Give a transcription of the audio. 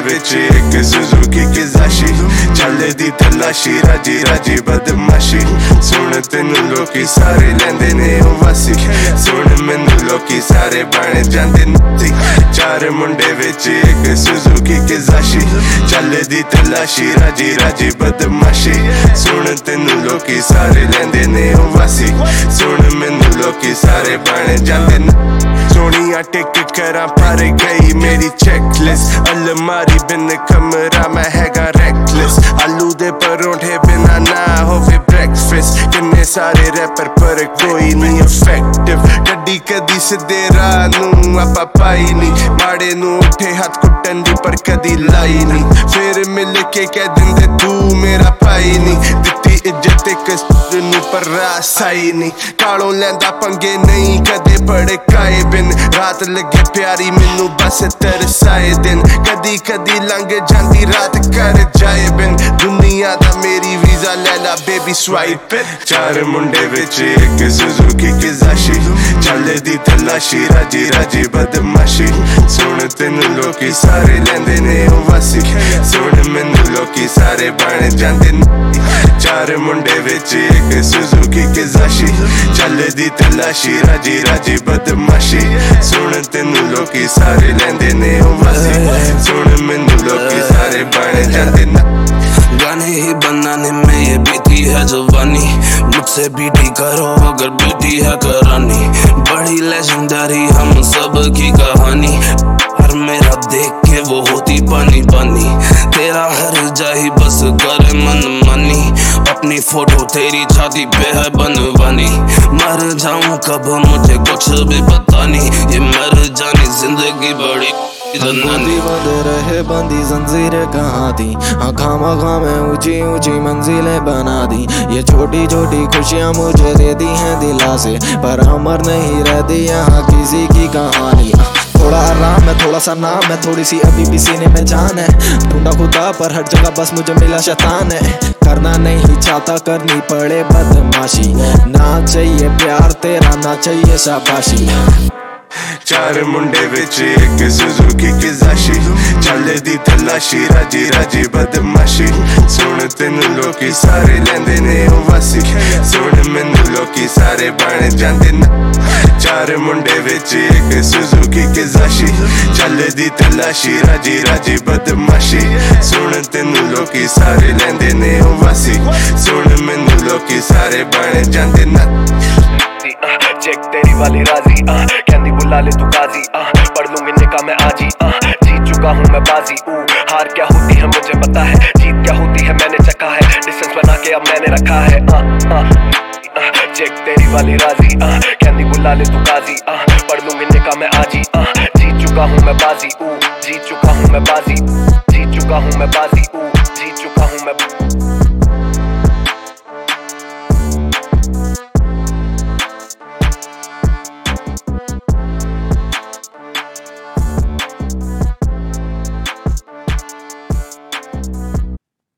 विच एक सुजुकी किजाशी चले दी तलाशी राजी राजी बदमाशी सुन तेनू लोकी सारे लेंदे ने ओ वासी सुन मैनू लोकी सारे बन जांदे नत्ती चार मुंडे विच एक सुजुकी किजाशी चले दी तलाशी राजी राजी बदमाशी सुन तेनू लोकी सारे लेंदे ने ओ वासी सुन मैनू लोकी सारे बन जांदे सोनिया टिक करा पर गई मेरी चेकलिस्ट अलमारी बिन कमरा मैं हैगा रेकलेस आलू दे परोठे बिना ना होवे ब्रेकफास्ट किन्ने सारे रैपर पर कोई नहीं इफेक्टिव गड्डी कदी सीधे राह नूं आपा पाई नहीं माड़े नूं उठे हाथ कुट्टन दी पर कदी लाई नहीं फिर मिल के कह दिंदे तू मेरा भाई नहीं दित्ती इज्जत एक नूं पर रास आई नहीं कालों लैंदा पंगे नहीं कदे बड़े काए बिन रात लगे प्यारी मैनू बस तरसाए दिन कदी कदी लंघ जांदी रात कर जाए बिन दुनिया दा मेरी वीजा ले ला बेबी स्वाइप चार मुंडे विच एक सुजुकी किजाशी चले दी तलाशी राजी राजी बदमाशी सुन तेनू लोकी सारे लेंदे ने ओ वासी सुन मैनू लोकी सारे बन जांदे चार मुंडे विच एक सुजुकी किजाशी चले दी तलाशी राजी राजी बदमाशी सुन तेनू लोकी सारे लेंदे ने ओ वासी सुन मैनू लोकी सारे बन जांदे गाने ही बनाने में ये बीती है जवानी मुझसे बीटी करो अगर बीती है करानी बड़ी लेजेंडरी हम सब की कहानी हर मेरा देख के वो होती पानी पानी तेरा हर जाही बस करे मन मानी अपनी फोटो तेरी छाती पे है बनवानी मर जाऊं कब मुझे कुछ भी पता नहीं ये मर जानी जिंदगी बड़ी बंद रहे बंदी जंजीरें कहाँ थी खामा में ऊंची ऊंची मंजिलें बना दी ये छोटी छोटी खुशियाँ मुझे दे दी हैं दिला से पर अमर नहीं रहती यहाँ किसी की कहानी थोड़ा आराम है थोड़ा सा नाम है थोड़ी सी अभी भी सीने में जान है ढूंढा खुदा पर हर जगह बस मुझे मिला शैतान है करना नहीं चाहता करनी पड़े बदमाशी ना चाहिए प्यार तेरा ना चाहिए शाबाशी चार मुंडे विच एक सुजुकी किजाशी चले दी तलाशी राजी राजी बदमाशी सुन तेनू लोकी सारे लेंदे ने ओ वासी सुन मैनू लोकी सारे बन जांदे चार मुंडे विच एक सुजुकी किजाशी चले दी तलाशी राजी राजी बदमाशी सुन तेनू लोकी सारे लेंदे ने ओ वासी सुन मैनू लोकी सारे बन जांदे चेक तेरी वाली राजी कहंदी बुला ले तू काजी पढ़ लूंगी निकाह में आजी जीत चुका हूँ मैं बाजी हार क्या होती है मुझे पता है जीत क्या होती है मैंने चखा है डिस्टेंस बना के अब मैंने रखा है चेक तेरी वाली राजी कहंदी बुला ले तू काजी पढ़ लूंगी निकाह में आजी जीत चुका हूँ मैं बाजी जीत चुका हूँ मैं बाजी जीत चुका हूँ मैं बाजी जीत चुका हूँ मैं